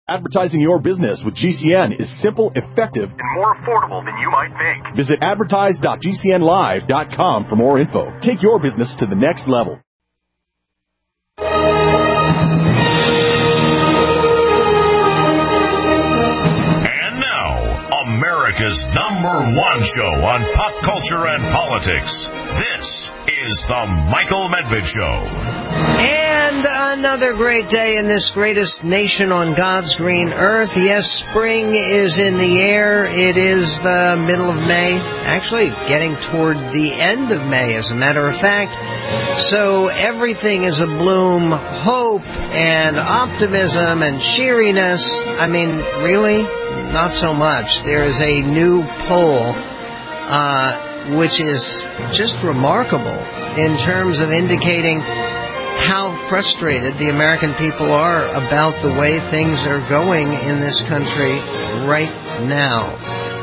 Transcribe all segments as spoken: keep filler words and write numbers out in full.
Advertising your business with G C N is simple, effective, and more affordable than you might think. Visit advertise dot g c n live dot com for more info. Take your business to the next level. And now, America's number one show on pop culture and politics. This is the Michael Medved Show. And another great day in this greatest nation on God's green earth. Yes, spring is in the air. It is the middle of May. Actually, getting toward the end of May, as a matter of fact. So everything is abloom. Hope and optimism and cheeriness. I mean, really? Not so much. There is a new poll, uh, which is just remarkable in terms of indicating how frustrated the American people are about the way things are going in this country right now.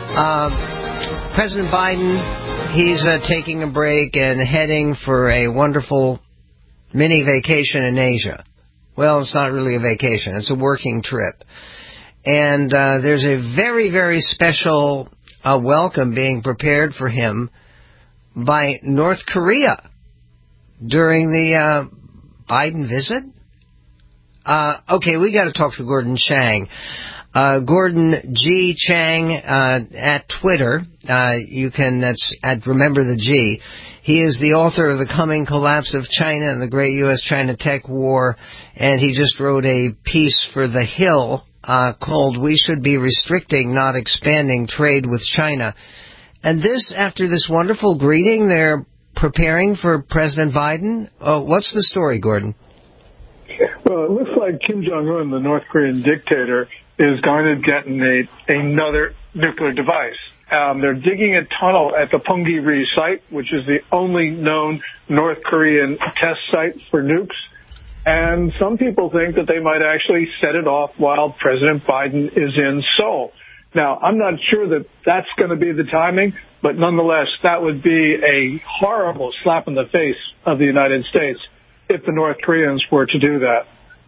Uh, President Biden, he's uh, taking a break and heading for a wonderful mini vacation in Asia. Well, it's not really a vacation. It's a working trip. And uh, there's a very, very special uh, welcome being prepared for him by North Korea during the uh, Biden visit? Uh, okay, we got to talk to Gordon Chang. Uh, Gordon G. Chang uh, at Twitter. Uh, you can, that's at Remember the G. He is the author of The Coming Collapse of China and the Great U S China Tech War, and he just wrote a piece for The Hill uh, called We Should Be Restricting, Not Expanding Trade with China. And this, after this wonderful greeting, they're preparing for President Biden? Oh, what's the story, Gordon? Well, it looks like Kim Jong-un, the North Korean dictator, is going to detonate another nuclear device. Um, they're digging a tunnel at the Punggye-ri site, which is the only known North Korean test site for nukes. And some people think that they might actually set it off while President Biden is in Seoul. Now, I'm not sure that that's going to be the timing, but nonetheless, that would be a horrible slap in the face of the United States if the North Koreans were to do that.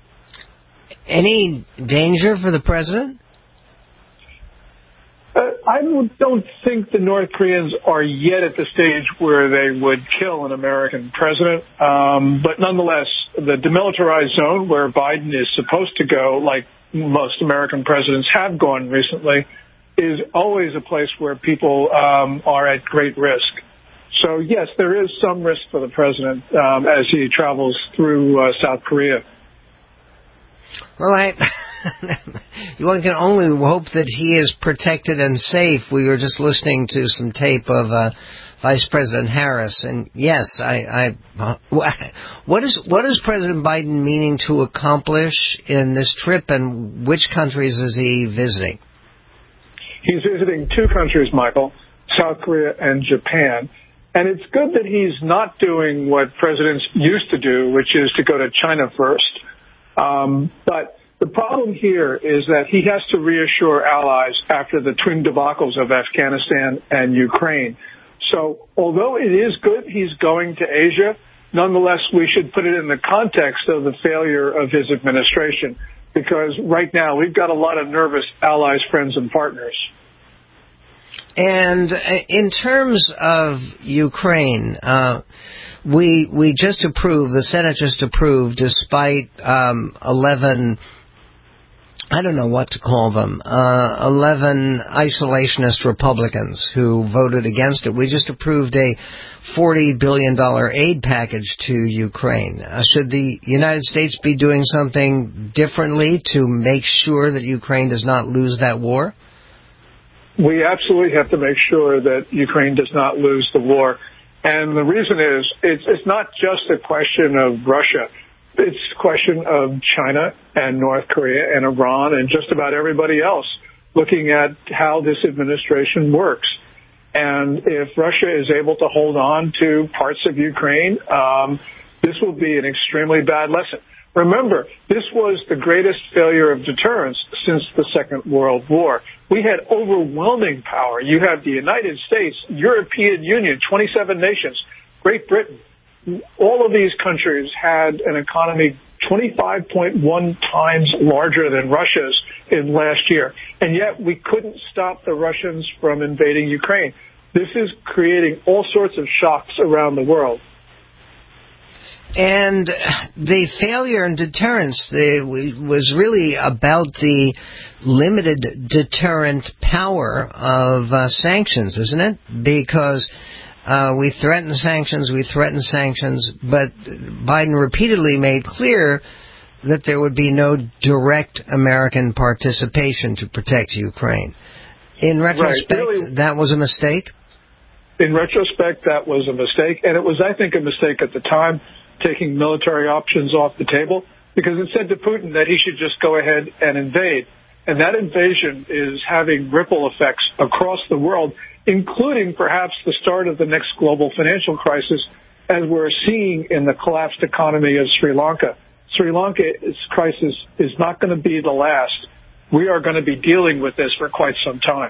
Any danger for the president? Uh, I don't think the North Koreans are yet at the stage where they would kill an American president. Um, but nonetheless, the demilitarized zone where Biden is supposed to go, like most American presidents have gone recently, is always a place where people um, are at great risk. So, yes, there is some risk for the president um, as he travels through uh, South Korea. Well, I, one can only hope that he is protected and safe. We were just listening to some tape of uh, Vice President Harris, and yes, I, I, what is what is President Biden meaning to accomplish in this trip, and which countries is he visiting? He's visiting two countries, Michael, South Korea and Japan. And it's good that he's not doing what presidents used to do, which is to go to China first. Um, but the problem here is that he has to reassure allies after the twin debacles of Afghanistan and Ukraine. So although it is good he's going to Asia, nonetheless, we should put it in the context of the failure of his administration, because right now we've got a lot of nervous allies, friends, and partners. And in terms of Ukraine, uh, we we just approved, the Senate just approved, despite um, eleven, I don't know what to call them, uh, eleven isolationist Republicans who voted against it. We just approved a forty billion dollars aid package to Ukraine. Uh, should the United States be doing something differently to make sure that Ukraine does not lose that war? We absolutely have to make sure that Ukraine does not lose the war. And the reason is it's, it's not just a question of Russia. It's a question of China and North Korea and Iran and just about everybody else looking at how this administration works. And if Russia is able to hold on to parts of Ukraine, um, this will be an extremely bad lesson. Remember, this was the greatest failure of deterrence since the Second World War. We had overwhelming power. You have the United States, European Union, twenty-seven nations, Great Britain. All of these countries had an economy twenty-five point one times larger than Russia's in last year. And yet we couldn't stop the Russians from invading Ukraine. This is creating all sorts of shocks around the world. And the failure in deterrence the, was really about the limited deterrent power of uh, sanctions, isn't it? Because uh, we threaten sanctions, we threaten sanctions, but Biden repeatedly made clear that there would be no direct American participation to protect Ukraine. In retrospect, right. really, that was a mistake? In retrospect, that was a mistake, and it was, I think, a mistake at the time, taking military options off the table, because it said to Putin that he should just go ahead and invade. And that invasion is having ripple effects across the world, including perhaps the start of the next global financial crisis, as we're seeing in the collapsed economy of Sri Lanka. Sri Lanka's crisis is not going to be the last. We are going to be dealing with this for quite some time.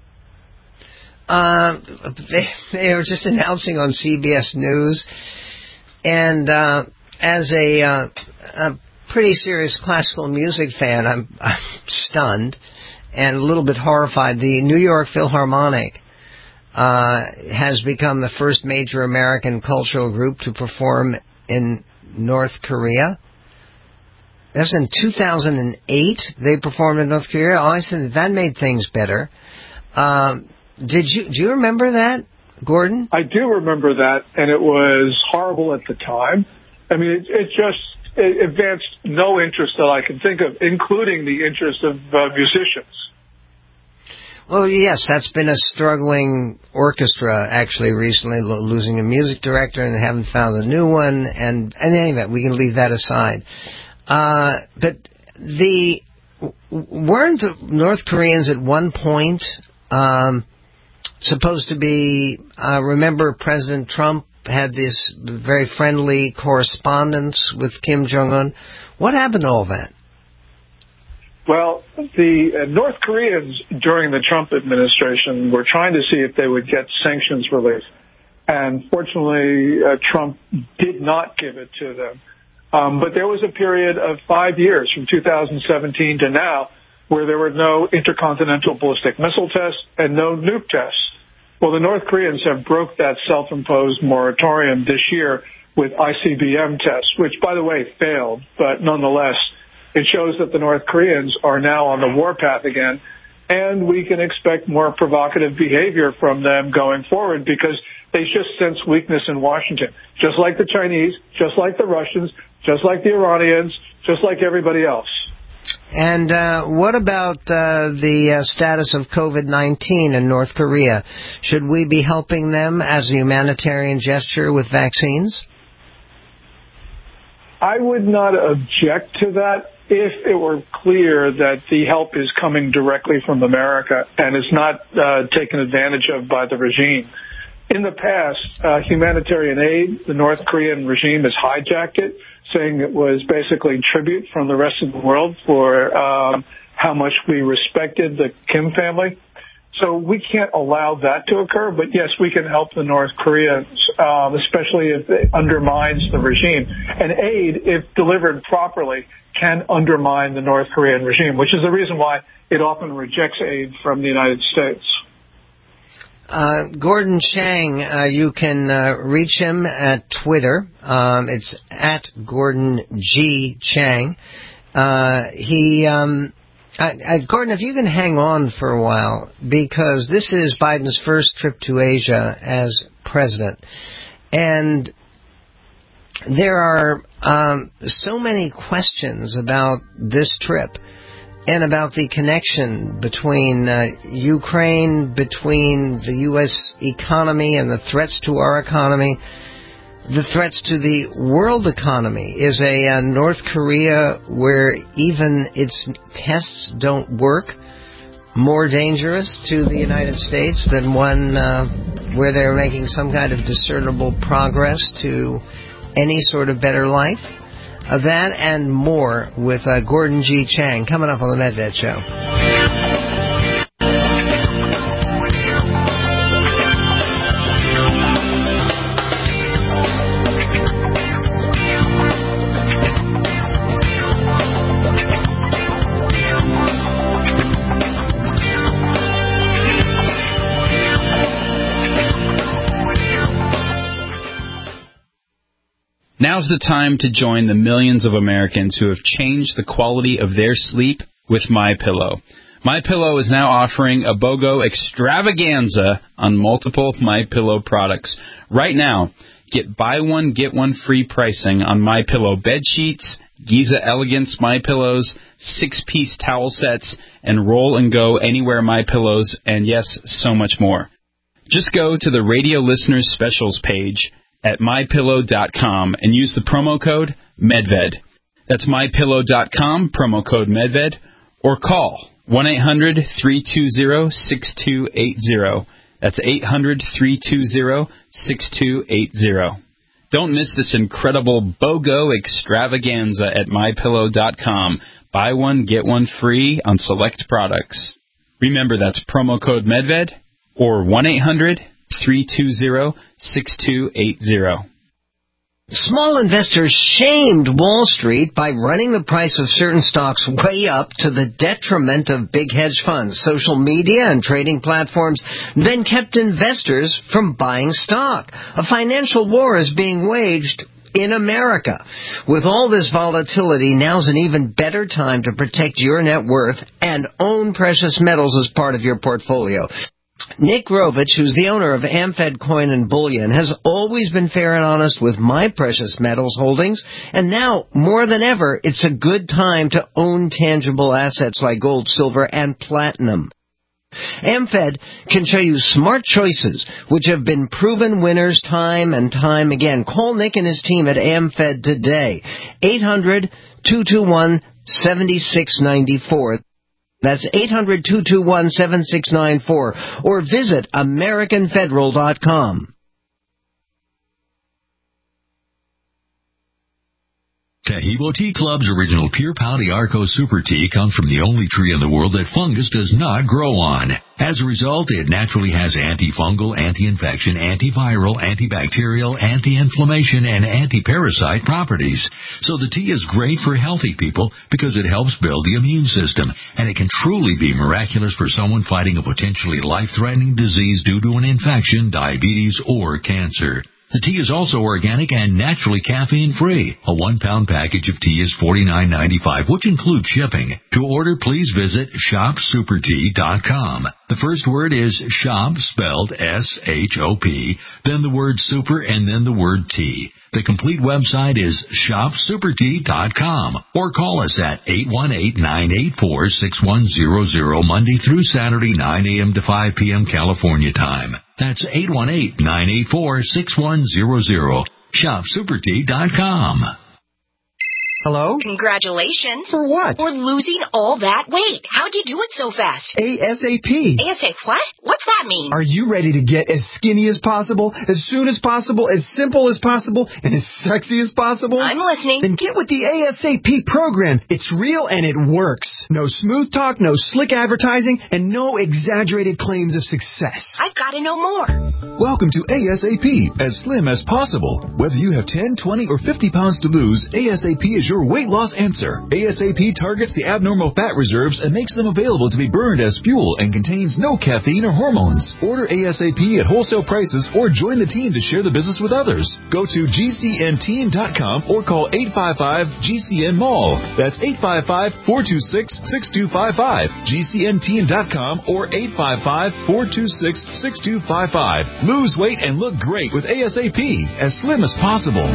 Uh, they, they were just announcing on C B S News, and uh, as a, uh, a pretty serious classical music fan, I'm, I'm stunned and a little bit horrified. The New York Philharmonic uh, has become the first major American cultural group to perform in North Korea. That's in two thousand eight. They performed in North Korea. Oh, I said that made things better. Um, did you do you remember that, Gordon? I do remember that, and it was horrible at the time. I mean, it, it just it advanced no interest that I can think of, including the interest of uh, musicians. Well, yes, that's been a struggling orchestra, actually, recently, lo- losing a music director and haven't found a new one, and, and anyway, we can leave that aside. Uh, but the weren't the North Koreans at one point um, supposed to be, uh, remember President Trump had this very friendly correspondence with Kim Jong-un. What happened to all that? Well, the uh, North Koreans during the Trump administration were trying to see if they would get sanctions relief. And fortunately, uh, Trump did not give it to them. Um, but there was a period of five years from two thousand seventeen to now where there were no intercontinental ballistic missile tests and no nuke tests. Well, the North Koreans have broke that self-imposed moratorium this year with I C B M tests, which, by the way, failed. But nonetheless, it shows that the North Koreans are now on the warpath again, and we can expect more provocative behavior from them going forward because they just sense weakness in Washington, just like the Chinese, just like the Russians, just like the Iranians, just like everybody else. And uh, what about uh, the uh, status of COVID nineteen in North Korea? Should we be helping them as a humanitarian gesture with vaccines? I would not object to that if it were clear that the help is coming directly from America and is not uh, taken advantage of by the regime. In the past, uh, humanitarian aid, the North Korean regime has hijacked it, saying it was basically tribute from the rest of the world for um, how much we respected the Kim family. So we can't allow that to occur, but yes, we can help the North Koreans, um, especially if it undermines the regime. And aid, if delivered properly, can undermine the North Korean regime, which is the reason why it often rejects aid from the United States. Uh, Gordon Chang, uh, you can uh, reach him at Twitter. Um, it's at Gordon G. Chang. Uh, he... Um, Uh, uh, Gordon, if you can hang on for a while, because this is Biden's first trip to Asia as president. And there are um, so many questions about this trip and about the connection between uh, Ukraine, between the U S economy and the threats to our economy. The threats to the world economy. Is a uh, North Korea where even its tests don't work more dangerous to the United States than one uh, where they're making some kind of discernible progress to any sort of better life? Uh, that and more with uh, Gordon G. Chang coming up on the Medved Show. Now's the time to join the millions of Americans who have changed the quality of their sleep with MyPillow. MyPillow is now offering a BOGO extravaganza on multiple MyPillow products. Right now, get buy one, get one free pricing on MyPillow bed sheets, Giza Elegance MyPillows, six-piece towel sets, and Roll and Go Anywhere MyPillows, and yes, so much more. Just go to the Radio Listeners Specials page at my pillow dot com and use the promo code MedVed. That's my pillow dot com, promo code MedVed, or call one eight hundred, three two zero, six two eight zero. That's eight hundred, three two zero, six two eight zero. Don't miss this incredible BOGO extravaganza at my pillow dot com. Buy one, get one free on select products. Remember, that's promo code MedVed or one eight hundred, three two zero, six two eight zero. Small investors shamed Wall Street by running the price of certain stocks way up to the detriment of big hedge funds. Social media and trading platforms then kept investors from buying stock. A financial war is being waged in America. With all this volatility, now's an even better time to protect your net worth and own precious metals as part of your portfolio. Nick Rovich, who's the owner of AmFed Coin and Bullion, has always been fair and honest with my precious metals holdings, and now, more than ever, it's a good time to own tangible assets like gold, silver, and platinum. AmFed can show you smart choices which have been proven winners time and time again. Call Nick and his team at AmFed today. eight hundred, two two one, seven six nine four. That's eight hundred, two two one, seven six nine four, or visit American Federal dot com. Taheebo Tea Club's original Pure Pau d'Arco Super Tea comes from the only tree in the world that fungus does not grow on. As a result, it naturally has antifungal, anti-infection, antiviral, antibacterial, anti-inflammation, and anti-parasite properties. So the tea is great for healthy people because it helps build the immune system, and it can truly be miraculous for someone fighting a potentially life-threatening disease due to an infection, diabetes, or cancer. The tea is also organic and naturally caffeine-free. A one-pound package of tea is forty-nine ninety-five, which includes shipping. To order, please visit shop super tea dot com. The first word is shop, spelled S H O P, then the word super, and then the word tea. The complete website is shop super tea dot com, or call us at eight one eight, nine eight four, six one zero zero Monday through Saturday, nine a.m. to five p.m. California time. That's eight one eight, nine eight four, six one zero zero. shop super tea dot com. Hello? Congratulations. For what? For losing all that weight. How'd you do it so fast? ASAP. ASAP what? What's that mean? Are you ready to get as skinny as possible, as soon as possible, as simple as possible, and as sexy as possible? I'm listening. Then get with the ASAP program. It's real and it works. No smooth talk, no slick advertising, and no exaggerated claims of success. I've got to know more. Welcome to ASAP, as slim as possible. Whether you have ten, twenty, or fifty pounds to lose, ASAP is your weight loss answer. ASAP targets the abnormal fat reserves and makes them available to be burned as fuel and contains no caffeine or hormones. Order ASAP at wholesale prices or join the team to share the business with others. Go to G C N team dot com or call eight five five G C N Mall. That's eight five five, four two six, six two five five. G C N team dot com or eight five five, four two six, six two five five. Lose weight and look great with ASAP, as slim as possible.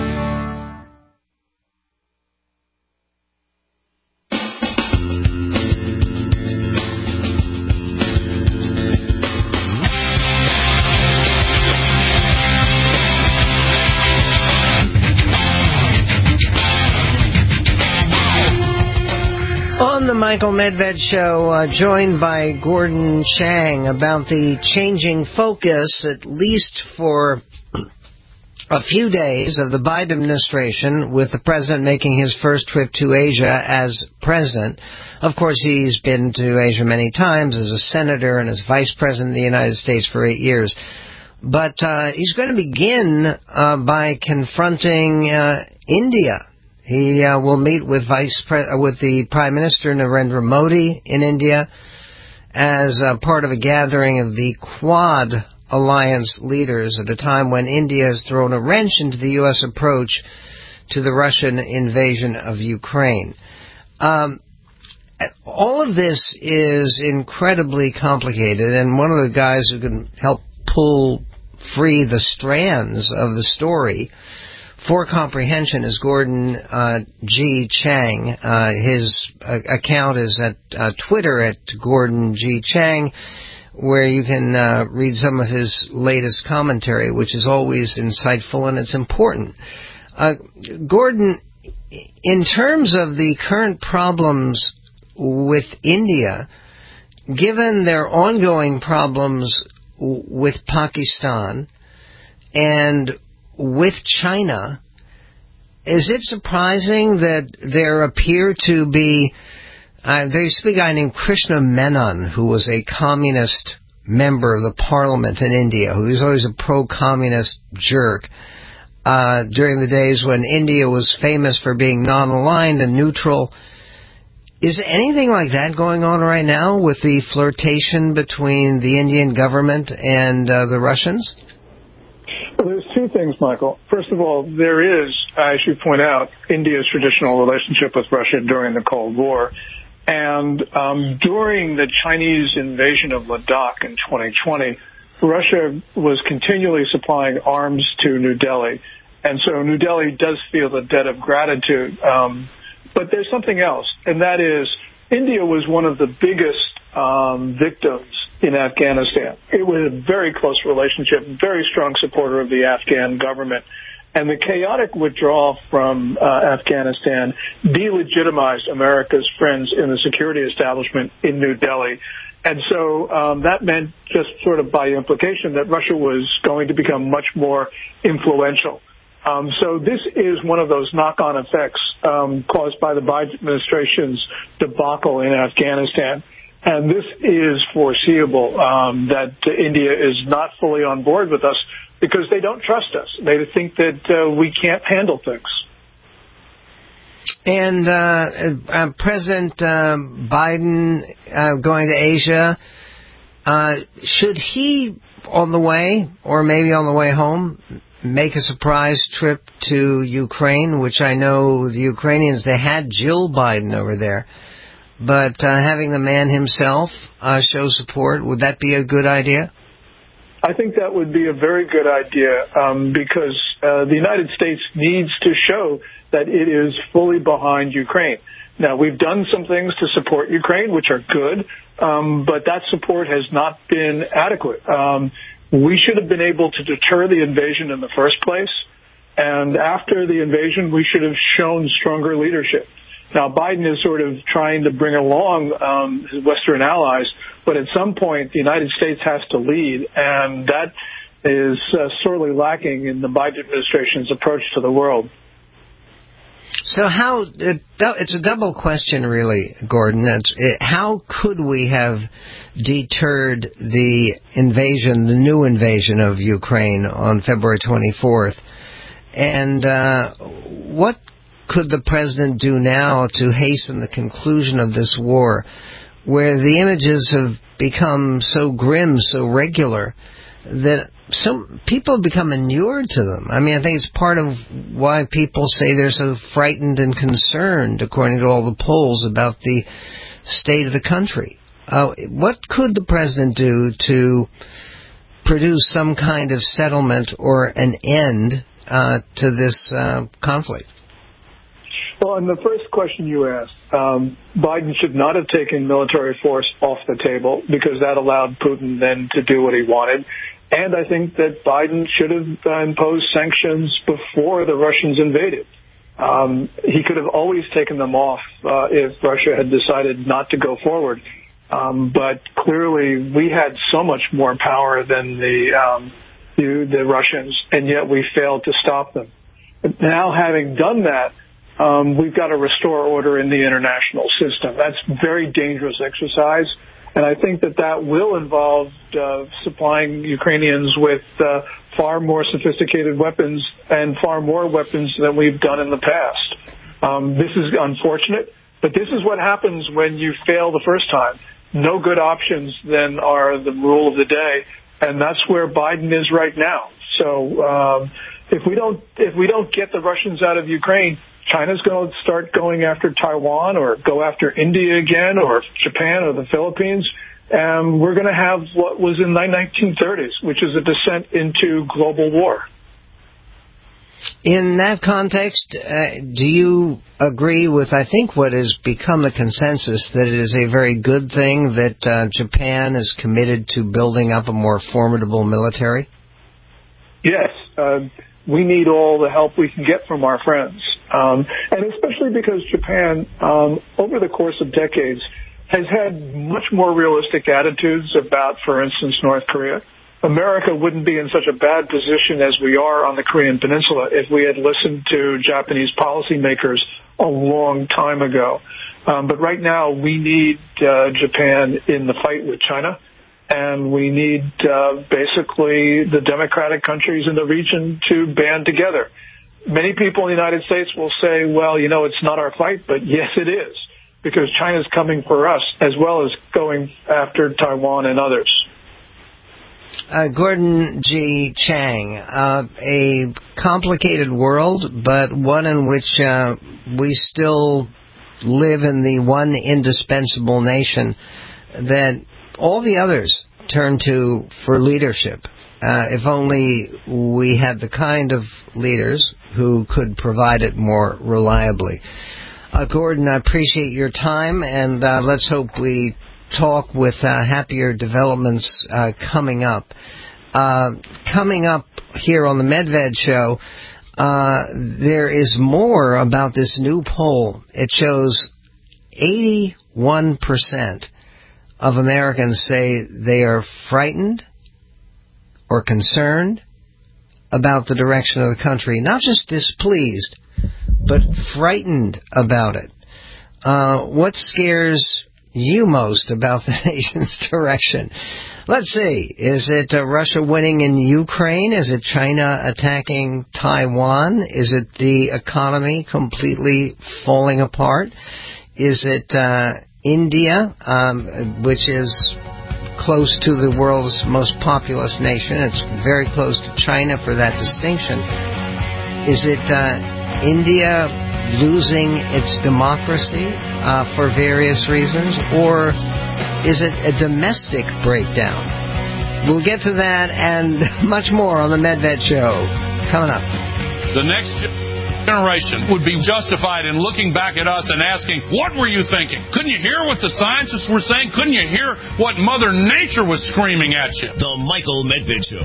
On the Michael Medved Show, uh, joined by Gordon Chang about the changing focus, at least for a few days, of the Biden administration, with the president making his first trip to Asia as president. Of course, he's been to Asia many times as a senator and as vice president of the United States for eight years. But uh, he's going to begin uh, by confronting uh, India. He uh, will meet with Vice Pre- with the Prime Minister Narendra Modi in India as uh, part of a gathering of the Quad Alliance leaders at a time when India has thrown a wrench into the U S approach to the Russian invasion of Ukraine. Um, all of this is incredibly complicated, and one of the guys who can help pull free the strands of the story for comprehension is Gordon uh, G. Chang. Uh, his uh, account is at uh, Twitter at Gordon G. Chang, where you can uh, read some of his latest commentary, which is always insightful and it's important. Uh, Gordon, in terms of the current problems with India, given their ongoing problems w- with Pakistan and with China, is it surprising that there appear to be, uh, there used to be a guy named Krishna Menon, who was a communist member of the parliament in India, who was always a pro-communist jerk, uh, during the days when India was famous for being non-aligned and neutral. Is anything like that going on right now with the flirtation between the Indian government and uh, the Russians? Well, there's two things, Michael. First of all, there is, as you point out, India's traditional relationship with Russia during the Cold War. And um, during the Chinese invasion of Ladakh in twenty twenty, Russia was continually supplying arms to New Delhi. And so New Delhi does feel the debt of gratitude. Um, but there's something else, and that is India was one of the biggest um, victims in Afghanistan. It was a very close relationship, very strong supporter of the Afghan government. And the chaotic withdrawal from uh, Afghanistan delegitimized America's friends in the security establishment in New Delhi. And so um, that meant, just sort of by implication, that Russia was going to become much more influential. Um, so this is one of those knock-on effects um, caused by the Biden administration's debacle in Afghanistan. And this is foreseeable, um, that uh, India is not fully on board with us because they don't trust us. They think that uh, we can't handle things. And uh, uh, President uh, Biden uh, going to Asia, uh, should he, on the way, or maybe on the way home, make a surprise trip to Ukraine, which I know the Ukrainians, they had Jill Biden over there. But uh, having the man himself uh, show support, would that be a good idea? I think that would be a very good idea um, because uh, the United States needs to show that it is fully behind Ukraine. Now, we've done some things to support Ukraine, which are good, um, but that support has not been adequate. Um, we should have been able to deter the invasion in the first place, and after the invasion, we should have shown stronger leadership. Now, Biden is sort of trying to bring along um, his Western allies, but at some point, the United States has to lead, and that is uh, sorely lacking in the Biden administration's approach to the world. So how, it, it's a double question, really, Gordon. It's, it, how could we have deterred the invasion, the new invasion of Ukraine on February twenty-fourth? And uh, what could the president do now to hasten the conclusion of this war, where the images have become so grim, so regular, that some people have become inured to them? I mean, I think it's part of why people say they're so frightened and concerned, according to all the polls, about the state of the country. Uh, what could the president do to produce some kind of settlement or an end uh, to this uh, conflict? Well, on the first question you asked, um, Biden should not have taken military force off the table because that allowed Putin then to do what he wanted. And I think that Biden should have uh, imposed sanctions before the Russians invaded. Um, he could have always taken them off uh, if Russia had decided not to go forward. Um, but clearly, we had so much more power than the, um, the the Russians, and yet we failed to stop them. But now, having done that, um, we've got to restore order in the international system. That's a very dangerous exercise. And I think that that will involve uh, supplying Ukrainians with uh, far more sophisticated weapons and far more weapons than we've done in the past. Um, this is unfortunate, but this is what happens when you fail the first time. No good options then are the rule of the day, and that's where Biden is right now. So um, if we don't if we don't get the Russians out of Ukraine, China's going to start going after Taiwan or go after India again or Japan or the Philippines. And we're going to have what was in the nineteen thirties, which is a descent into global war. In that context, uh, do you agree with, I think, what has become the consensus, that it is a very good thing that uh, Japan is committed to building up a more formidable military? Yes. Uh, we need all the help we can get from our friends. Um, and especially because Japan, um, over the course of decades, has had much more realistic attitudes about, for instance, North Korea. America wouldn't be in such a bad position as we are on the Korean Peninsula if we had listened to Japanese policymakers a long time ago. Um, but right now, we need uh, Japan in the fight with China, and we need uh, basically the democratic countries in the region to band together. Many people in the United States will say, well, you know, it's not our fight, but yes, it is, because China's coming for us as well as going after Taiwan and others. Uh, Gordon G. Chang, uh, a complicated world, but one in which uh, we still live in the one indispensable nation that all the others turn to for leadership. Uh, if only we had the kind of leaders who could provide it more reliably. Uh, Gordon, I appreciate your time, and uh, let's hope we talk with uh, happier developments uh, coming up. Uh, coming up here on the Medved Show, uh, there is more about this new poll. It shows eighty-one percent of Americans say they are frightened or concerned about the direction of the country. Not just displeased, but frightened about it. Uh, what scares you most about the nation's direction? Let's see. Is it uh, Russia winning in Ukraine? Is it China attacking Taiwan? Is it the economy completely falling apart? Is it uh, India, um, which is close to the world's most populous nation? It's very close to China for that distinction. Is it uh, India losing its democracy uh, for various reasons, or is it a domestic breakdown? We'll get to that and much more on the Medved Show coming up. The next generation would be justified in looking back at us and asking, what were you thinking? Couldn't you hear what the scientists were saying? Couldn't you hear what Mother Nature was screaming at you? The Michael Medved Show.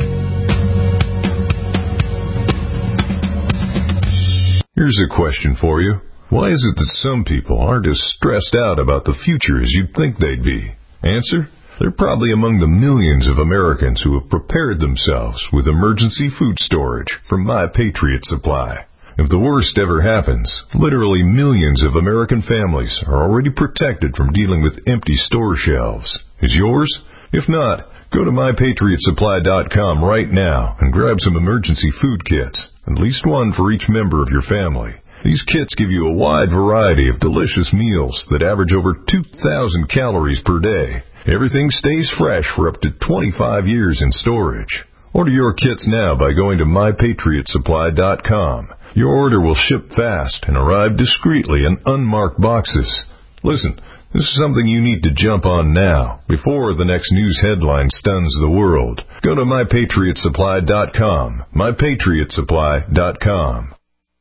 Here's a question for you. Why is it that some people aren't as stressed out about the future as you'd think they'd be? Answer: they're probably among the millions of Americans who have prepared themselves with emergency food storage from My Patriot Supply. If the worst ever happens, literally millions of American families are already protected from dealing with empty store shelves. Is yours? If not, go to my patriot supply dot com right now and grab some emergency food kits, at least one for each member of your family. These kits give you a wide variety of delicious meals that average over two thousand calories per day. Everything stays fresh for up to twenty-five years in storage. Order your kits now by going to my patriot supply dot com. Your order will ship fast and arrive discreetly in unmarked boxes. Listen, this is something you need to jump on now, before the next news headline stuns the world. Go to my patriot supply dot com. my patriot supply dot com.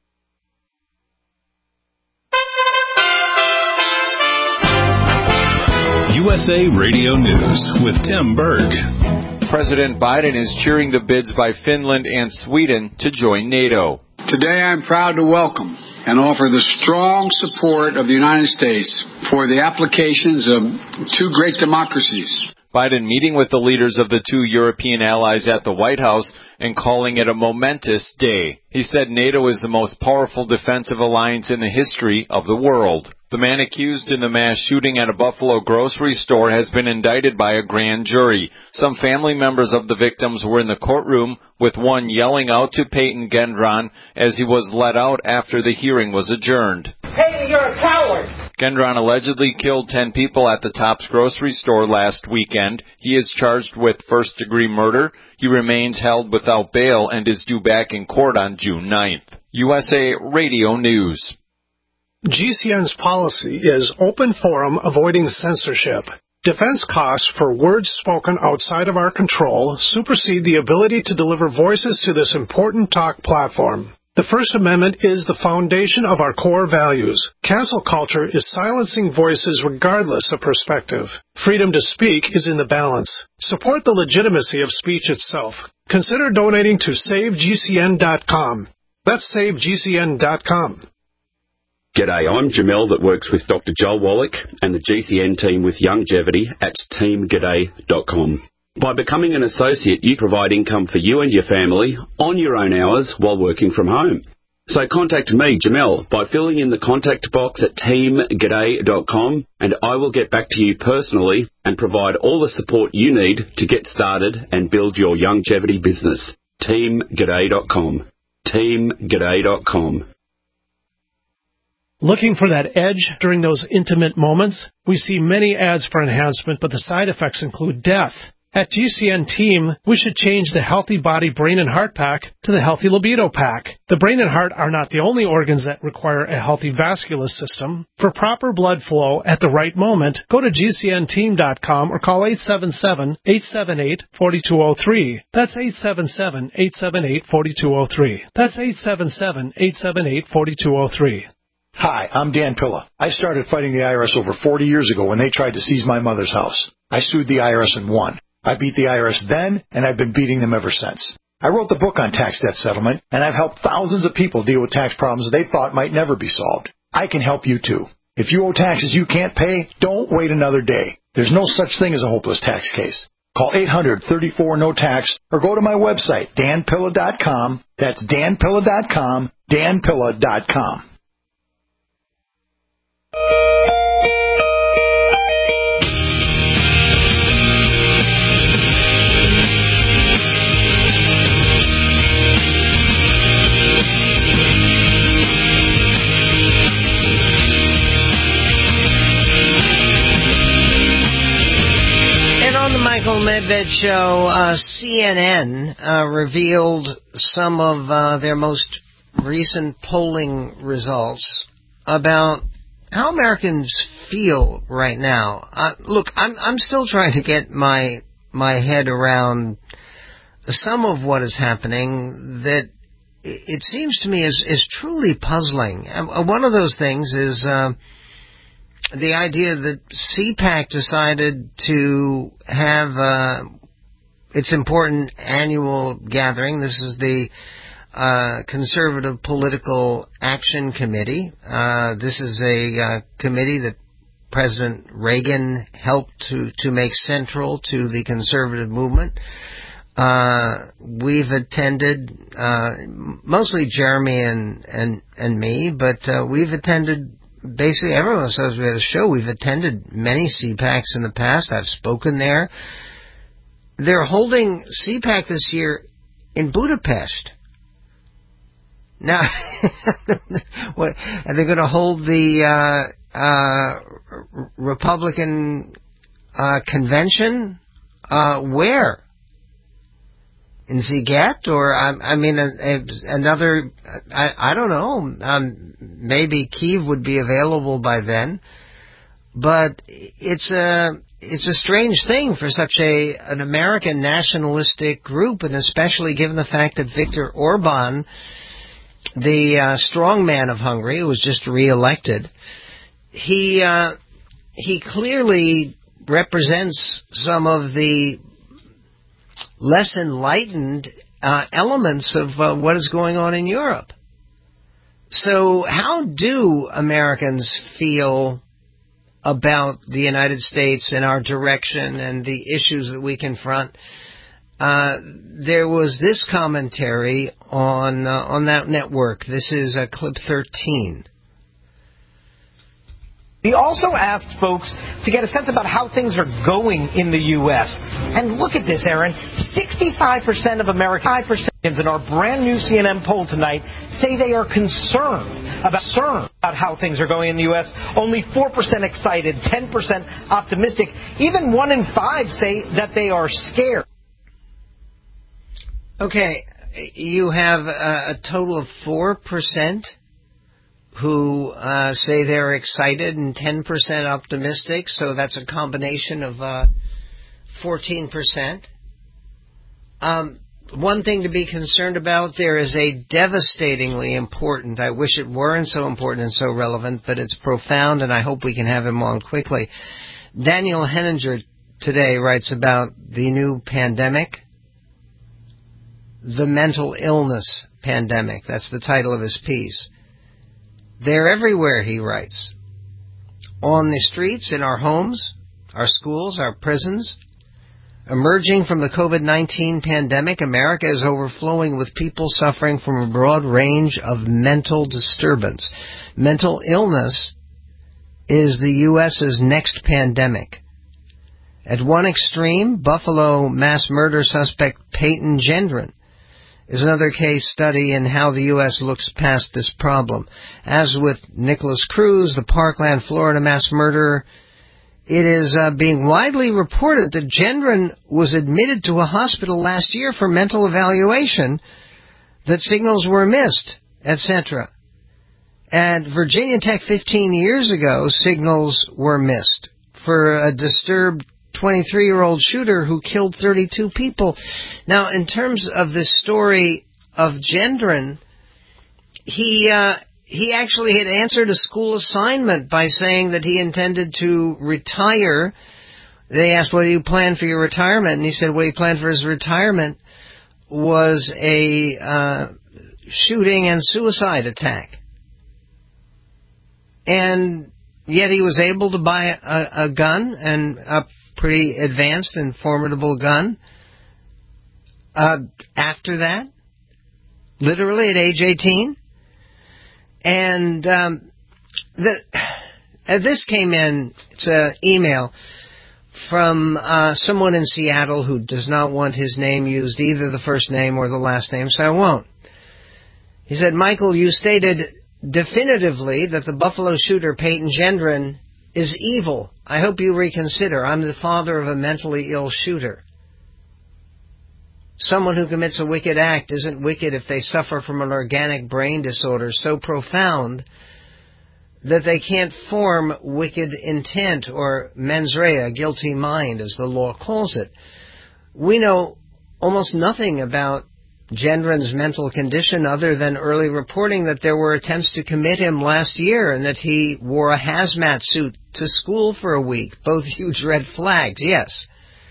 U S A Radio News with Tim Berg. President Biden is cheering the bids by Finland and Sweden to join NATO. Today I'm proud to welcome and offer the strong support of the United States for the applications of two great democracies. Biden meeting with the leaders of the two European allies at the White House and calling it a momentous day. He said NATO is the most powerful defensive alliance in the history of the world. The man accused in the mass shooting at a Buffalo grocery store has been indicted by a grand jury. Some family members of the victims were in the courtroom, with one yelling out to Peyton Gendron as he was let out after the hearing was adjourned. Haley, you're a coward. Gendron allegedly killed ten people at the Tops grocery store last weekend. He is charged with first-degree murder. He remains held without bail and is due back in court on June ninth. U S A Radio News. G C N's policy is open forum, avoiding censorship. Defense costs for words spoken outside of our control supersede the ability to deliver voices to this important talk platform. The First Amendment is the foundation of our core values. Cancel culture is silencing voices regardless of perspective. Freedom to speak is in the balance. Support the legitimacy of speech itself. Consider donating to save G C N dot com. That's save G C N dot com. G'day, I'm Jamel that works with Doctor Joel Wallach and the G C N team with Longevity at team g'day dot com. By becoming an associate, you provide income for you and your family on your own hours while working from home. So contact me, Jamel, by filling in the contact box at team g'day dot com, and I will get back to you personally and provide all the support you need to get started and build your longevity business. team g'day dot com. team g'day dot com. Looking for that edge during those intimate moments? We see many ads for enhancement, but the side effects include death. At G C N Team, we should change the Healthy Body, Brain, and Heart Pack to the Healthy Libido Pack. The brain and heart are not the only organs that require a healthy vascular system. For proper blood flow at the right moment, go to G C N team dot com or call eight seven seven, eight seven eight, four two zero three. That's eight seven seven, eight seven eight, four two zero three. That's eight seven seven, eight seven eight, four two zero three. Hi, I'm Dan Pilla. I started fighting the I R S over forty years ago when they tried to seize my mother's house. I sued the I R S and won. I beat the I R S then, and I've been beating them ever since. I wrote the book on tax debt settlement, and I've helped thousands of people deal with tax problems they thought might never be solved. I can help you too. If you owe taxes you can't pay, don't wait another day. There's no such thing as a hopeless tax case. Call eight hundred, thirty-four, no tax or go to my website, dan pilla dot com. That's dan pilla dot com, dan pilla dot com. Michael Medved Show, uh, C N N uh, revealed some of uh, their most recent polling results about how Americans feel right now. Uh, look, I'm I'm still trying to get my my head around some of what is happening that it seems to me is is truly puzzling. Uh, one of those things is Uh, the idea that C PAC decided to have uh, its important annual gathering. This is the uh, Conservative Political Action Committee. Uh, this is a uh, committee that President Reagan helped to, to make central to the conservative movement. Uh, we've attended, uh, mostly Jeremy and, and, and me, but uh, we've attended basically everyone says we had a show. We've attended many C PACs in the past. I've spoken there. They're holding C PAC this year in Budapest. Now, what, are they going to hold the uh, uh, Republican uh, convention? Uh, where? In Ziget, or I, I mean, a, a, another. I, I don't know. Um, maybe Kyiv would be available by then, but it's a it's a strange thing for such a an American nationalistic group, and especially given the fact that Viktor Orban, the uh, strongman of Hungary, who was just reelected, he uh, he clearly represents some of the less enlightened uh, elements of uh, what is going on in Europe. So how do Americans feel about the United States and our direction and the issues that we confront? Uh, there was this commentary on uh, on that network. This is uh, clip thirteen. We also asked folks to get a sense about how things are going in the U S And look at this, Aaron. sixty-five percent of Americans... five percent In our brand new C N N poll tonight, say they are concerned about, concerned about how things are going in the U S. Only four percent excited, ten percent optimistic. Even one in five say that they are scared. Okay, you have a, a total of four percent who uh, say they're excited and ten percent optimistic, so that's a combination of uh, fourteen percent. Um... One thing to be concerned about, there is a devastatingly important, I wish it weren't so important and so relevant, but it's profound, and I hope we can have him on quickly. Daniel Henninger today writes about the new pandemic, the mental illness pandemic. That's the title of his piece. They're everywhere, he writes. On the streets, in our homes, our schools, our prisons. Emerging from the COVID nineteen pandemic, America is overflowing with people suffering from a broad range of mental disturbance. Mental illness is the U S's next pandemic. At one extreme, Buffalo mass murder suspect Peyton Gendron is another case study in how the U S looks past this problem. As with Nicholas Cruz, the Parkland, Florida mass murderer, it is uh, being widely reported that Gendron was admitted to a hospital last year for mental evaluation, that signals were missed, et cetera. At Virginia Tech fifteen years ago, signals were missed for a disturbed twenty-three-year-old shooter who killed thirty-two people. Now, in terms of this story of Gendron, he... Uh, He actually had answered a school assignment by saying that he intended to retire. They asked, what do you plan for your retirement? And he said what he planned for his retirement was a uh, shooting and suicide attack. And yet he was able to buy a, a gun, and a pretty advanced and formidable gun. Uh, after that, literally at age eighteen. And um, the, uh, this came in, it's an email from uh, someone in Seattle who does not want his name used, either the first name or the last name, so I won't. He said, Michael, you stated definitively that the Buffalo shooter, Peyton Gendron, is evil. I hope you reconsider. I'm the father of a mentally ill shooter. Someone who commits a wicked act isn't wicked if they suffer from an organic brain disorder so profound that they can't form wicked intent, or mens rea, guilty mind, as the law calls it. We know almost nothing about Gendron's mental condition other than early reporting that there were attempts to commit him last year and that he wore a hazmat suit to school for a week. Both huge red flags, yes.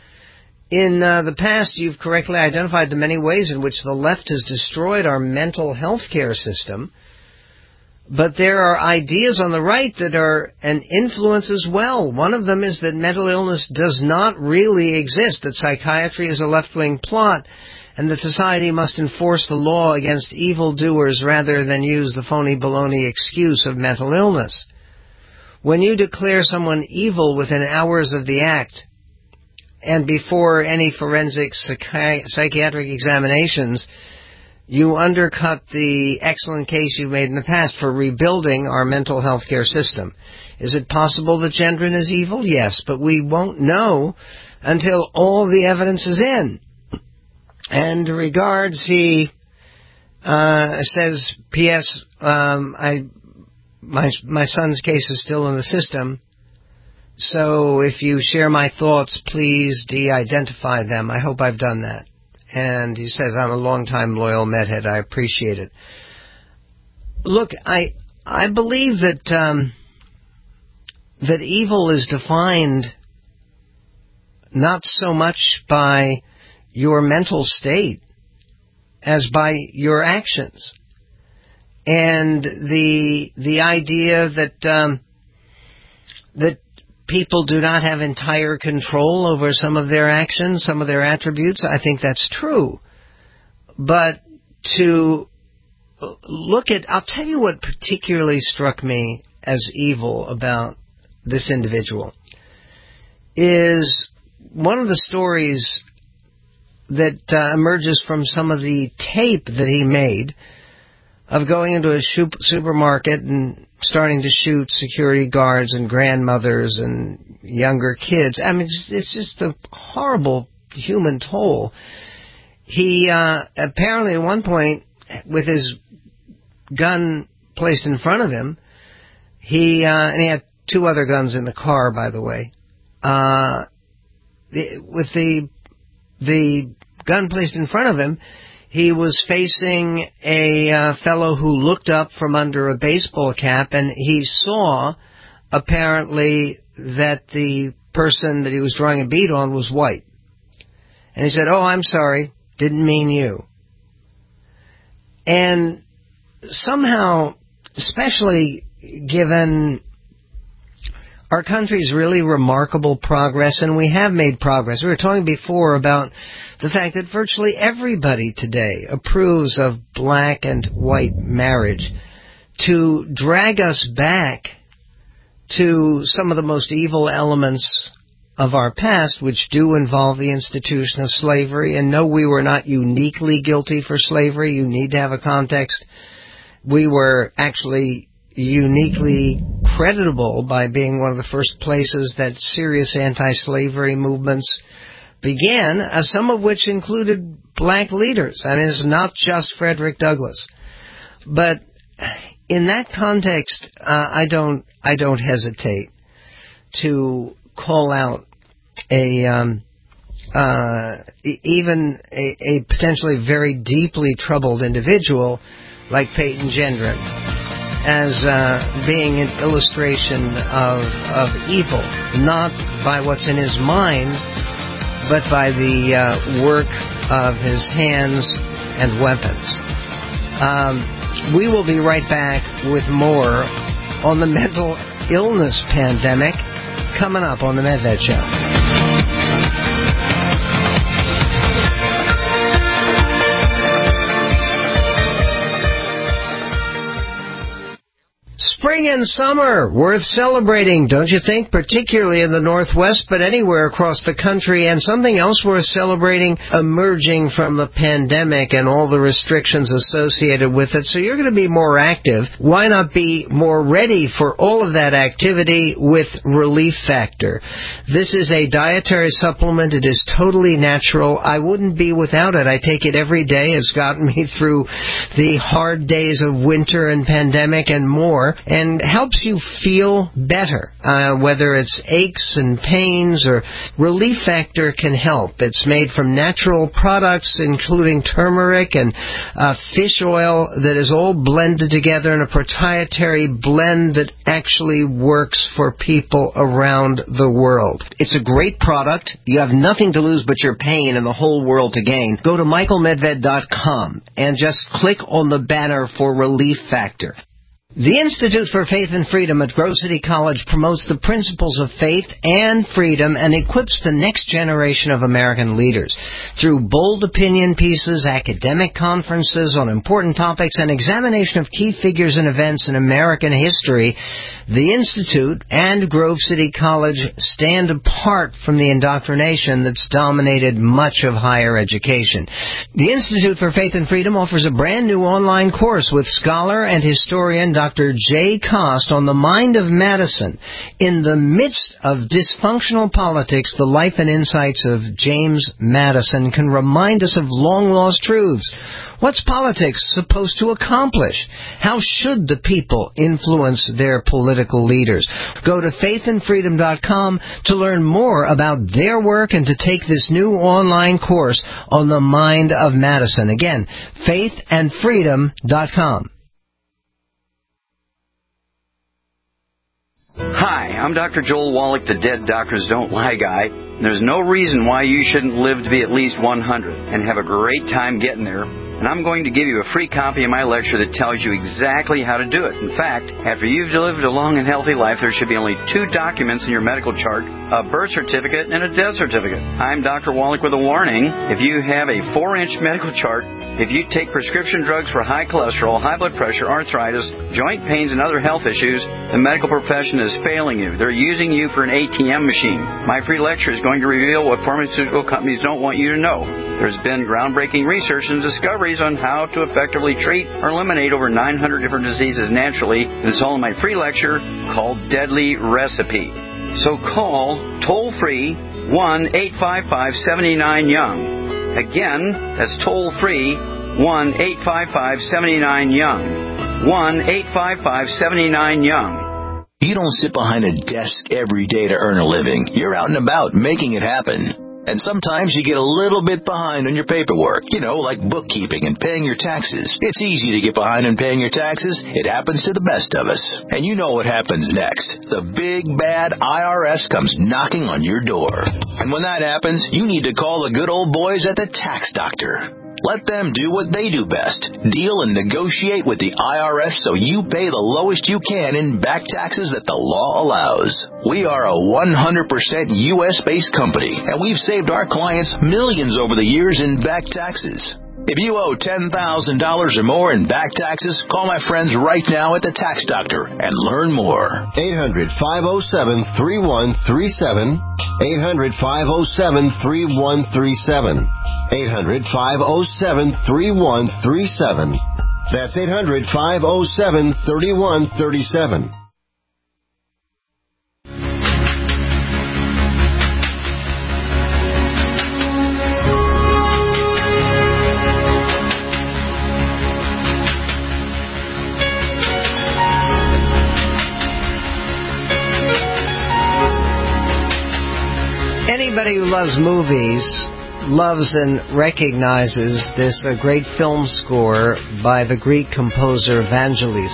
In uh, the past, you've correctly identified the many ways in which the left has destroyed our mental health care system. But there are ideas on the right that are an influence as well. One of them is that mental illness does not really exist, that psychiatry is a left-wing plot, and that society must enforce the law against evildoers rather than use the phony baloney excuse of mental illness. When you declare someone evil within hours of the act, and before any forensic psychi- psychiatric examinations, you undercut the excellent case you've made in the past for rebuilding our mental health care system. Is it possible that Gendron is evil? Yes, but we won't know until all the evidence is in. And regards, he uh, says, P S Um, I my my son's case is still in the system. So if you share my thoughts, please de-identify them. I hope I've done that. And he says, I'm a long-time loyal Medhead. I appreciate it. Look, I I believe that um, that evil is defined not so much by your mental state as by your actions. And the the idea that um, that people do not have entire control over some of their actions, some of their attributes, I think that's true. But to look at, I'll tell you what particularly struck me as evil about this individual, is one of the stories that uh, emerges from some of the tape that he made of going into a supermarket and starting to shoot security guards and grandmothers and younger kids. I mean, it's, it's just a horrible human toll. He uh, apparently at one point, with his gun placed in front of him, he uh, and he had two other guns in the car, by the way. Uh, the, with the the gun placed in front of him, he was facing a uh, fellow who looked up from under a baseball cap, and he saw, apparently, that the person that he was drawing a bead on was white. And he said, "Oh, I'm sorry, didn't mean you." And somehow, especially given our country's really remarkable progress, and we have made progress. We were talking before about the fact that virtually everybody today approves of black and white marriage. To drag us back to some of the most evil elements of our past, which do involve the institution of slavery, and no, we were not uniquely guilty for slavery. You need to have a context. We were actually uniquely creditable by being one of the first places that serious anti-slavery movements began, uh, some of which included black leaders. And it's not just Frederick Douglass. But in that context, uh, I don't I don't hesitate to call out a um, uh, even a, a potentially very deeply troubled individual like Peyton Gendron as uh, being an illustration of of evil, not by what's in his mind, but by the uh, work of his hands and weapons. Um, we will be right back with more on the mental illness pandemic coming up on the Medved Show. Spring and summer, worth celebrating, don't you think? Particularly in the Northwest, but anywhere across the country. And something else worth celebrating, emerging from the pandemic and all the restrictions associated with it. So you're going to be more active. Why not be more ready for all of that activity with Relief Factor? This is a dietary supplement. It is totally natural. I wouldn't be without it. I take it every day. It's gotten me through the hard days of winter and pandemic and more, and helps you feel better, uh, whether it's aches and pains or Relief Factor can help. It's made from natural products, including turmeric and uh, fish oil that is all blended together in a proprietary blend that actually works for people around the world. It's a great product. You have nothing to lose but your pain and the whole world to gain. Go to michael medved dot com and just click on the banner for Relief Factor. The Institute for Faith and Freedom at Grove City College promotes the principles of faith and freedom and equips the next generation of American leaders. Through bold opinion pieces, academic conferences on important topics, and examination of key figures and events in American history, the Institute and Grove City College stand apart from the indoctrination that's dominated much of higher education. The Institute for Faith and Freedom offers a brand new online course with scholar and historian Doctor Jay Cost on the mind of Madison. In the midst of dysfunctional politics, the life and insights of James Madison can remind us of long-lost truths. What's politics supposed to accomplish? How should the people influence their political leaders? Go to faith and freedom dot com to learn more about their work and to take this new online course on the mind of Madison. Again, faith and freedom dot com. Hi, I'm Doctor Joel Wallach, the Dead Doctors Don't Lie guy. There's no reason why you shouldn't live to be at least one hundred and have a great time getting there. And I'm going to give you a free copy of my lecture that tells you exactly how to do it. In fact, after you've lived a long and healthy life, there should be only two documents in your medical chart, a birth certificate and a death certificate. I'm Doctor Wallach with a warning. If you have a four-inch medical chart, if you take prescription drugs for high cholesterol, high blood pressure, arthritis, joint pains, and other health issues, the medical profession is failing you. They're using you for an A T M machine. My free lecture is going to reveal what pharmaceutical companies don't want you to know. There's been groundbreaking research and discoveries on how to effectively treat or eliminate over nine hundred different diseases naturally, and it's all in my free lecture called Deadly Recipe. So call toll-free one eight five five, seven nine, young. Again, that's toll-free one eight five five, seven nine, young. one eight five five, seven nine, young. You don't sit behind a desk every day to earn a living. You're out and about making it happen. And sometimes you get a little bit behind on your paperwork, you know, like bookkeeping and paying your taxes. It's easy to get behind on paying your taxes. It happens to the best of us. And you know what happens next. The big, bad I R S comes knocking on your door. And when that happens, you need to call the good old boys at the Tax Doctor. Let them do what they do best. Deal and negotiate with the I R S so you pay the lowest you can in back taxes that the law allows. We are a one hundred percent U S-based company, and we've saved our clients millions over the years in back taxes. If you owe ten thousand dollars or more in back taxes, call my friends right now at the Tax Doctor and learn more. eight hundred, five oh seven, three one three seven. eight hundred, five oh seven, three one three seven. eight hundred, five oh seven, three one three seven. That's eight hundred, five oh seven, three one three seven. Anybody who loves movies loves and recognizes this uh, great film score by the Greek composer Vangelis.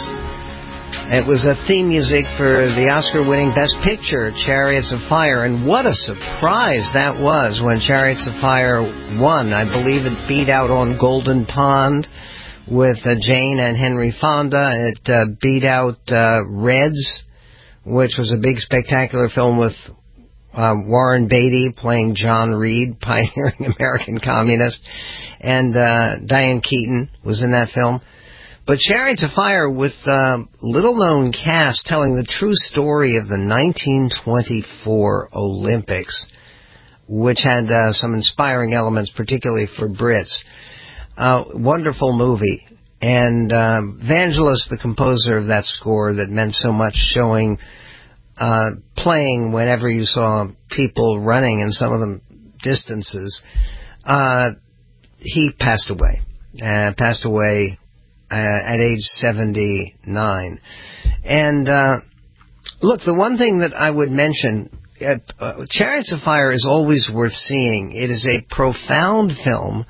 It was a theme music for the Oscar-winning Best Picture, Chariots of Fire, and what a surprise that was when Chariots of Fire won. I believe it beat out On Golden Pond with uh, Jane and Henry Fonda. It uh, beat out uh, Reds, which was a big spectacular film with Uh, Warren Beatty playing John Reed, pioneering American communist, and uh, Diane Keaton was in that film. But Chariots of Fire, with uh, little-known cast telling the true story of the nineteen twenty-four Olympics, which had uh, some inspiring elements, particularly for Brits. Uh, wonderful movie. And uh, Vangelis, the composer of that score that meant so much, showing Uh, playing whenever you saw people running, and some of them distances, uh, he passed away. Uh, passed away uh, at age seventy-nine. And uh, look, the one thing that I would mention, uh, uh, Chariots of Fire is always worth seeing. It is a profound film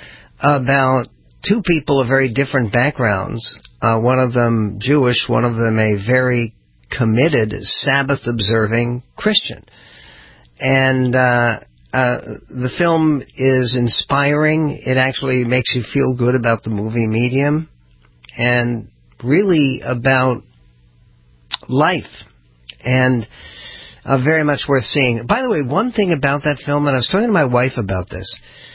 about two people of very different backgrounds. Uh, one of them Jewish, one of them a very committed, Sabbath-observing Christian. And uh, uh, the film is inspiring. It actually makes you feel good about the movie medium and really about life, and uh, very much worth seeing. By the way, one thing about that film, and I was talking to my wife about this,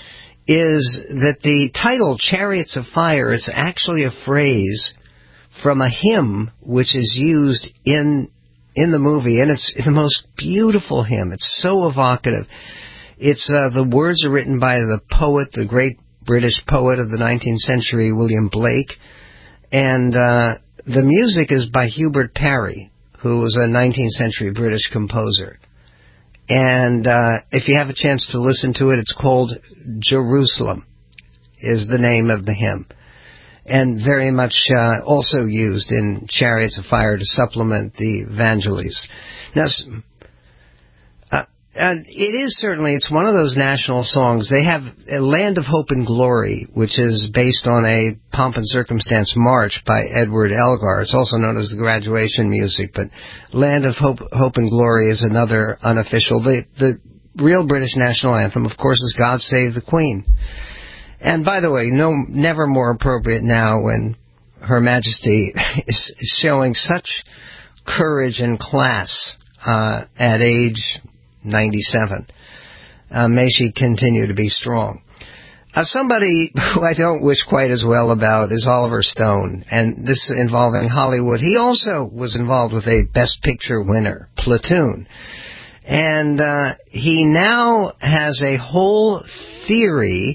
is that the title, Chariots of Fire, is actually a phrase from a hymn which is used in in the movie, and it's the most beautiful hymn. It's so evocative. It's uh, the words are written by the poet, the great British poet of the nineteenth century, William Blake, and uh, the music is by Hubert Parry, who was a nineteenth century British composer. And uh, if you have a chance to listen to it, it's called Jerusalem, is the name of the hymn. And very much uh, also used in Chariots of Fire to supplement the Vangelis. Now, uh, and it is certainly, it's one of those national songs. They have a Land of Hope and Glory, which is based on a Pomp and Circumstance March by Edward Elgar. It's also known as the graduation music, but Land of Hope, Hope and Glory is another unofficial. The, the real British national anthem, of course, is God Save the Queen. And by the way, no, never more appropriate now when Her Majesty is showing such courage and class uh, at age ninety-seven. Uh, may she continue to be strong. Uh, somebody who I don't wish quite as well about is Oliver Stone, and this involving Hollywood. He also was involved with a Best Picture winner, Platoon. And uh, he now has a whole theory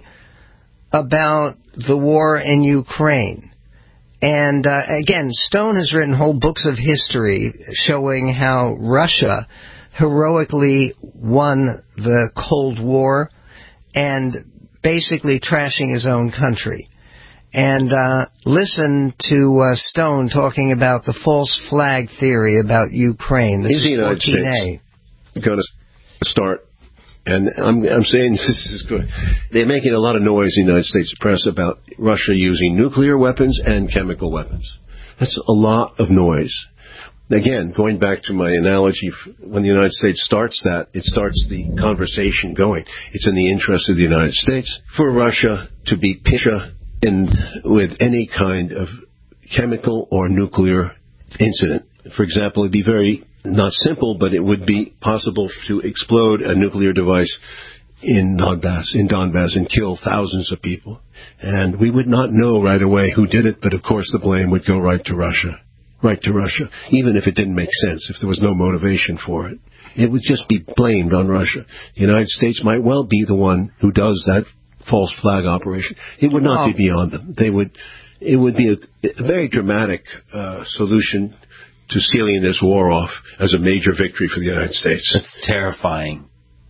about the war in Ukraine. And uh, again, Stone has written whole books of history showing how Russia heroically won the Cold War and basically trashing his own country. And uh, listen to uh, Stone talking about the false flag theory about Ukraine. This is the United States going to start, and I'm, I'm saying this is good. They're making a lot of noise in the United States press about Russia using nuclear weapons and chemical weapons. That's a lot of noise. Again, going back to my analogy, when the United States starts that, it starts the conversation going. It's in the interest of the United States for Russia to be Russia in with any kind of chemical or nuclear incident. For example, it'd be very not simple, but it would be possible to explode a nuclear device in Donbass, in Donbass, and kill thousands of people. And we would not know right away who did it, but of course the blame would go right to Russia. Right to Russia, even if it didn't make sense, if there was no motivation for it. It would just be blamed on Russia. The United States might well be the one who does that false flag operation. It would not oh. be beyond them. They would. It would be a, a very dramatic uh, solution to sealing this war off as a major victory for the United States. That's terrifying.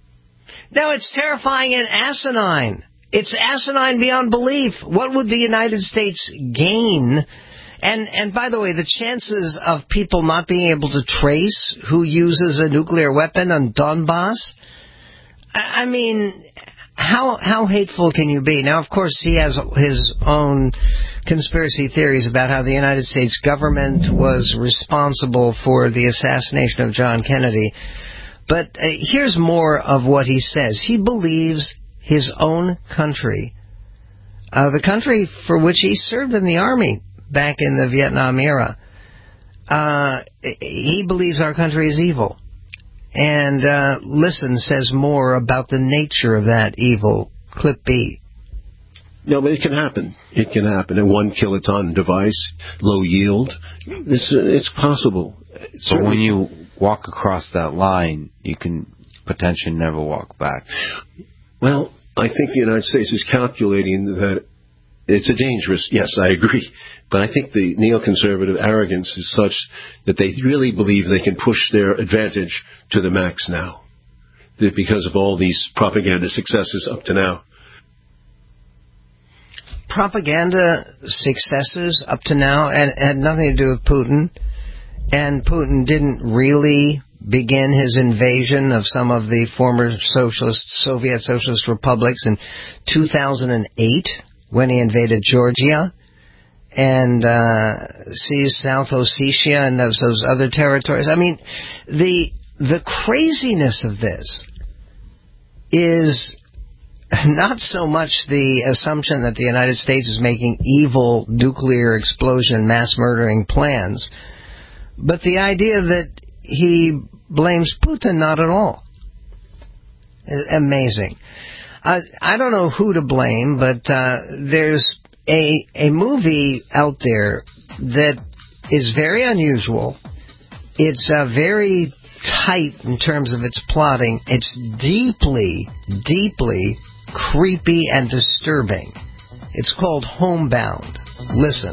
No, it's terrifying and asinine. It's asinine beyond belief. What would the United States gain? And and by the way, the chances of people not being able to trace who uses a nuclear weapon on Donbass, I, I mean, how how hateful can you be? Now, of course, he has his own conspiracy theories about how the United States government was responsible for the assassination of John Kennedy. But uh, here's more of what he says. He believes his own country, uh, the country for which he served in the Army back in the Vietnam era, uh, he believes our country is evil. And uh, Listen says more about the nature of that evil. Clip B. No, but it can happen. It can happen. A one kiloton device, low yield, it's, it's possible. It's but when you walk across that line, you can potentially never walk back. Well, I think the United States is calculating that it's a dangerous, yes, I agree. But I think the neoconservative arrogance is such that they really believe they can push their advantage to the max now, because of all these propaganda successes up to now. Propaganda successes up to now and had nothing to do with Putin, and Putin didn't really begin his invasion of some of the former socialist Soviet socialist republics in two thousand eight when he invaded Georgia and uh, seized South Ossetia and those, those other territories. I mean, the the craziness of this is not so much the assumption that the United States is making evil nuclear explosion, mass murdering plans, but the idea that he blames Putin not at all. Amazing. I, I don't know who to blame, but uh, there's a a movie out there that is very unusual. It's uh, very tight in terms of its plotting. It's deeply, deeply creepy and disturbing. It's called Homebound. Listen.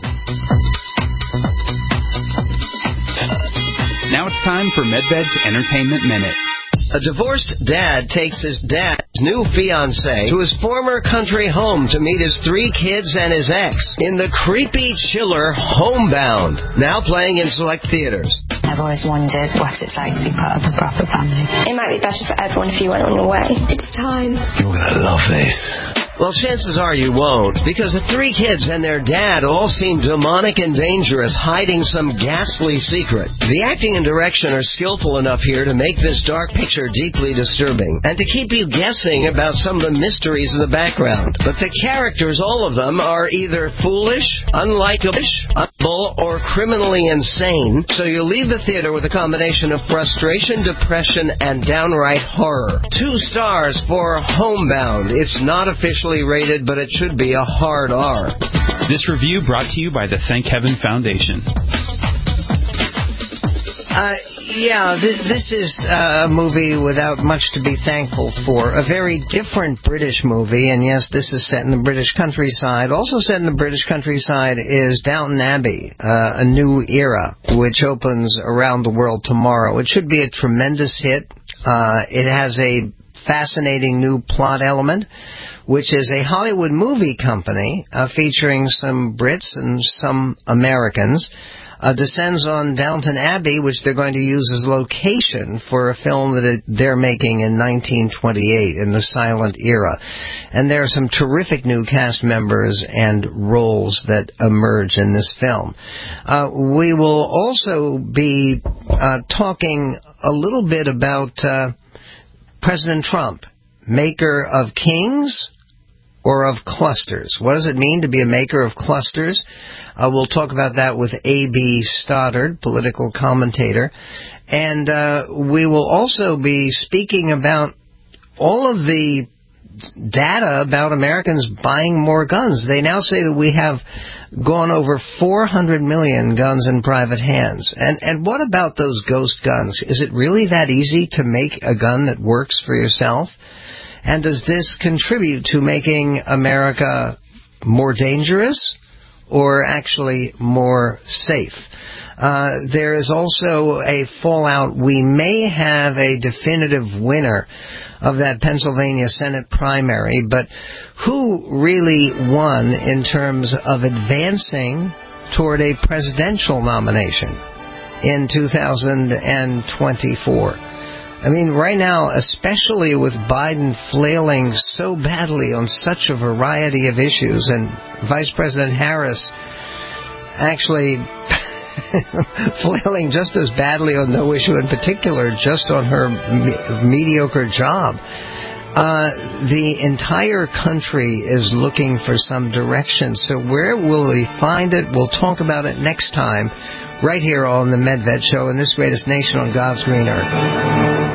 Now it's time for MedBed's Entertainment Minute. A divorced dad takes his dad's new fiancée to his former country home to meet his three kids and his ex in the creepy chiller Homebound, now playing in select theaters. I've always wondered what it's like to be part of a proper family. It might be better for everyone if you went on your way. It's time. You're going to love this. Well, chances are you won't, because the three kids and their dad all seem demonic and dangerous, hiding some ghastly secret. The acting and direction are skillful enough here to make this dark picture deeply disturbing, and to keep you guessing about some of the mysteries in the background. But the characters, all of them, are either foolish, unlikable, unlikable, or criminally insane, so you'll leave the theater with a combination of frustration, depression, and downright horror. Two stars for Homebound. It's not officially rated, but it should be a hard R. This review brought to you by the Thank Heaven Foundation. Uh, Yeah, th- this is uh, a movie without much to be thankful for. A very different British movie, and yes, this is set in the British countryside. Also set in the British countryside is Downton Abbey, uh, A New Era, which opens around the world tomorrow. It should be a tremendous hit. Uh, it has a fascinating new plot element, which is a Hollywood movie company uh, featuring some Brits and some Americans. Uh, descends on Downton Abbey, which they're going to use as location for a film that it, they're making in nineteen twenty-eight, in the silent era. And there are some terrific new cast members and roles that emerge in this film. Uh, we will also be uh, talking a little bit about uh, President Trump, maker of kings or of clusters. What does it mean to be a maker of clusters? Uh, we'll talk about that with A B Stoddard, political commentator. And uh, we will also be speaking about all of the data about Americans buying more guns. They now say that we have gone over four hundred million guns in private hands. And, and what about those ghost guns? Is it really that easy to make a gun that works for yourself? And does this contribute to making America more dangerous or actually more safe? Uh, there is also a fallout. We may have a definitive winner of that Pennsylvania Senate primary, but who really won in terms of advancing toward a presidential nomination in two thousand twenty-four? I mean, right now, especially with Biden flailing so badly on such a variety of issues, and Vice President Harris actually flailing just as badly on no issue in particular, just on her me- mediocre job. Uh, the entire country is looking for some direction. So where will we find it? We'll talk about it next time, right here on the Medved Show in this greatest nation on God's green earth.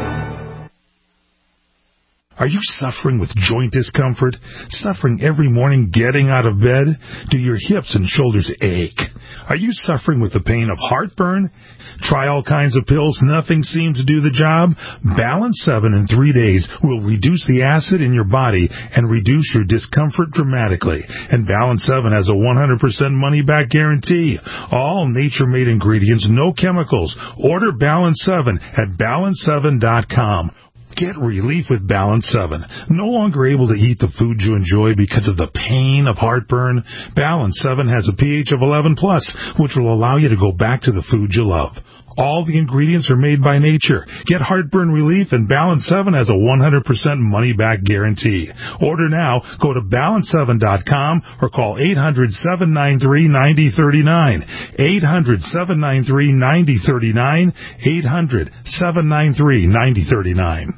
Are you suffering with joint discomfort? Suffering every morning getting out of bed? Do your hips and shoulders ache? Are you suffering with the pain of heartburn? Try all kinds of pills. Nothing seems to do the job. Balance seven in three days will reduce the acid in your body and reduce your discomfort dramatically. And Balance seven has a one hundred percent money-back guarantee. All nature-made ingredients, no chemicals. Order Balance seven at balance seven dot com. Get relief with Balance seven. No longer able to eat the food you enjoy because of the pain of heartburn? Balance seven has a pH of eleven plus, which will allow you to go back to the food you love. All the ingredients are made by nature. Get heartburn relief, and Balance seven has a one hundred percent money-back guarantee. Order now. Go to balance seven dot com or call eight hundred, seven nine three, nine zero three nine. eight hundred, seven nine three, nine zero three nine. eight hundred, seven nine three, nine zero three nine.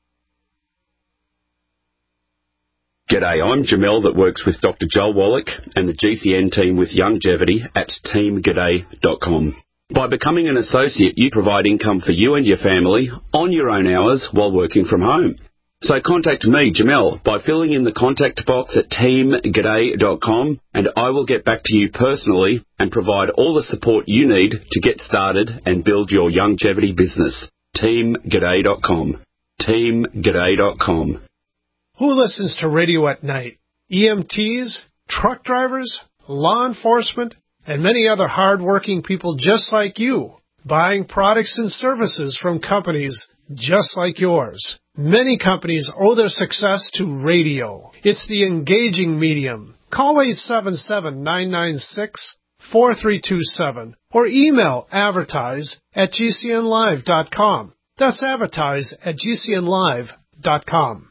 G'day, I'm Jamel that works with Doctor Joel Wallach and the G C N team with Longevity at team g'day dot com. By becoming an associate, you provide income for you and your family on your own hours while working from home. So contact me, Jamel, by filling in the contact box at team g'day dot com, and I will get back to you personally and provide all the support you need to get started and build your longevity business. team g'day dot com. team g'day dot com. Who listens to radio at night? E M Ts, truck drivers, law enforcement, and many other hard-working people just like you, buying products and services from companies just like yours. Many companies owe their success to radio. It's the engaging medium. Call eight seven seven, nine nine six, four three two seven or email advertise at g c n live dot com. That's advertise at g c n live dot com.